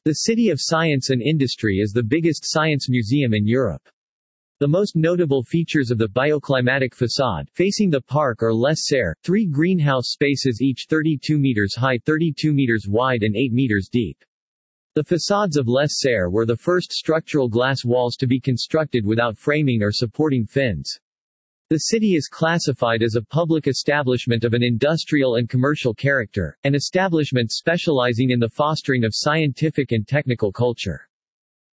The City of Science and Industry is the biggest science museum in Europe. The most notable features of the bioclimatic facade, facing the park are Les Serres, 3 greenhouse spaces each 32 meters high, 32 meters wide and 8 meters deep. The facades of Les Serres were the first structural glass walls to be constructed without framing or supporting fins. The city is classified as a public establishment of an industrial and commercial character, an establishment specializing in the fostering of scientific and technical culture.